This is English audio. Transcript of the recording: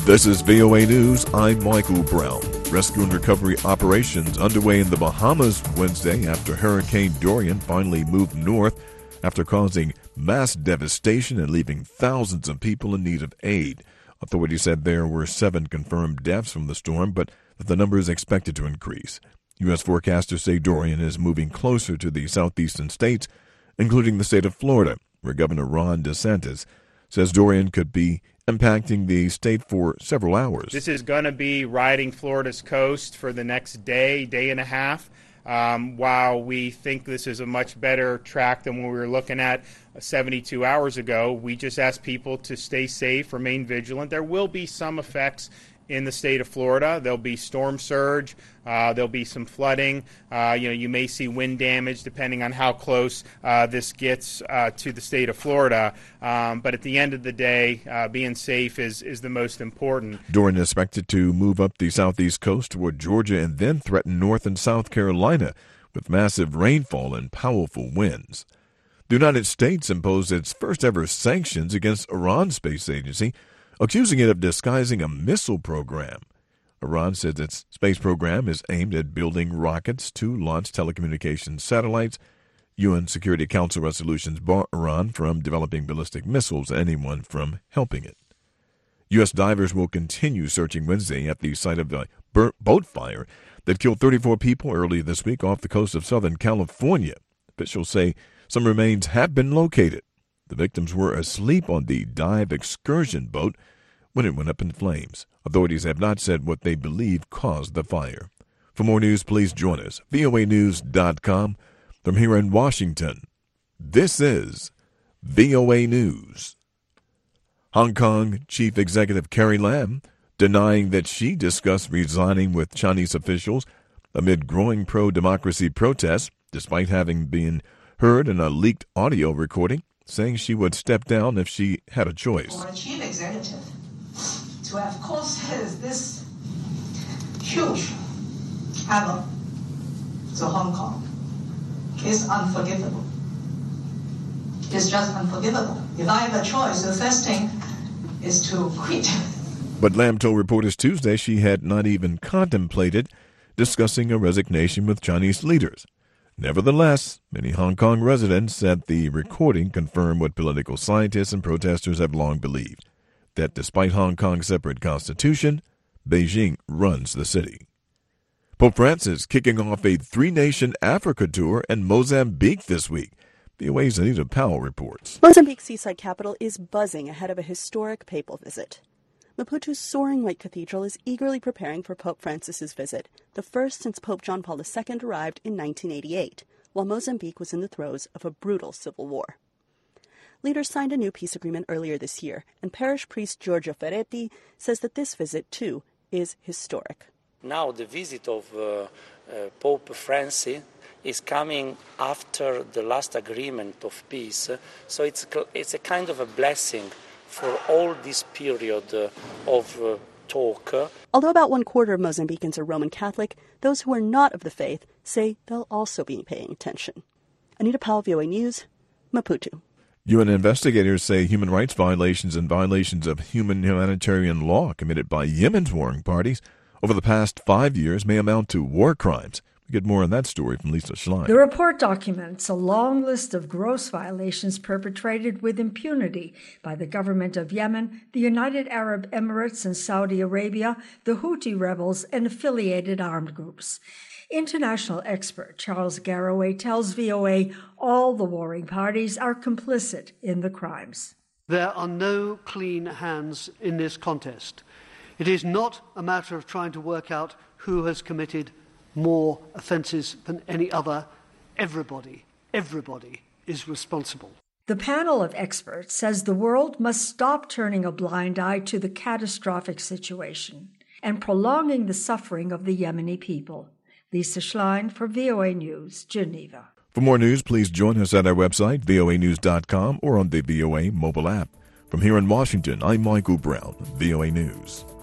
This is VOA News. I'm Michael Brown. Rescue and recovery operations underway in the Bahamas Wednesday after Hurricane Dorian finally moved north after causing mass devastation and leaving thousands of people in need of aid. Authorities said there were 7 confirmed deaths from the storm, but that the number is expected to increase. U.S. forecasters say Dorian is moving closer to the southeastern states, including the state of Florida, where Governor Ron DeSantis says Dorian could be impacting the state for several hours. This is going to be riding Florida's coast for the next day and a half. While we think this is a much better track than when we were looking at 72 hours ago, we just ask people to stay safe, remain vigilant. There will be some effects in the state of Florida. There'll be storm surge. There'll be some flooding. You may see wind damage depending on how close this gets to the state of Florida. But at the end of the day, being safe is the most important. Dorian is expected to move up the southeast coast toward Georgia and then threaten North and South Carolina with massive rainfall and powerful winds. The United States imposed its first ever sanctions against Iran's space agency, accusing it of disguising a missile program. Iran says its space program is aimed at building rockets to launch telecommunications satellites. UN Security Council resolutions bar Iran from developing ballistic missiles, anyone from helping it. U.S. divers will continue searching Wednesday at the site of a boat fire that killed 34 people earlier this week off the coast of Southern California. Officials say some remains have been located. The victims were asleep on the dive excursion boat when it went up in flames. Authorities have not said what they believe caused the fire. For more news, please join us. voanews.com. From here in Washington, this is VOA News. Hong Kong Chief Executive Carrie Lam denying that she discussed resigning with Chinese officials amid growing pro-democracy protests, despite having been heard in a leaked audio recording, saying she would step down if she had a choice. For a chief executive to have caused this huge havoc to Hong Kong is unforgivable. It's just unforgivable. If I have a choice, the first thing is to quit. But Lam told reporters Tuesday she had not even contemplated discussing a resignation with Chinese leaders. Nevertheless, many Hong Kong residents said the recording confirmed what political scientists and protesters have long believed, that despite Hong Kong's separate constitution, Beijing runs the city. Pope Francis kicking off a 3-nation Africa tour in Mozambique this week. VOA's Anita Powell reports. Mozambique's seaside capital is buzzing ahead of a historic papal visit. Maputo's soaring white cathedral is eagerly preparing for Pope Francis's visit, the first since Pope John Paul II arrived in 1988, while Mozambique was in the throes of a brutal civil war. Leaders signed a new peace agreement earlier this year, and parish priest Giorgio Ferretti says that this visit, too, is historic. Now the visit of Pope Francis is coming after the last agreement of peace, so it's a kind of a blessing for all this period of talk. Although about 1/4 of Mozambicans are Roman Catholic, those who are not of the faith say they'll also be paying attention. Anita Powell, VOA News, Maputo. UN investigators say human rights violations and violations of humanitarian law committed by Yemen's warring parties over the past 5 years may amount to war crimes. We get more on that story from Lisa Schlein. The report documents a long list of gross violations perpetrated with impunity by the government of Yemen, the United Arab Emirates and Saudi Arabia, the Houthi rebels, and affiliated armed groups. International expert Charles Garraway tells VOA all the warring parties are complicit in the crimes. There are no clean hands in this contest. It is not a matter of trying to work out who has committed more offences than any other. Everybody is responsible. The panel of experts says the world must stop turning a blind eye to the catastrophic situation and prolonging the suffering of the Yemeni people. Lisa Schlein for VOA News, Geneva. For more news, please join us at our website, voanews.com, or on the VOA mobile app. From here in Washington, I'm Michael Brown, VOA News.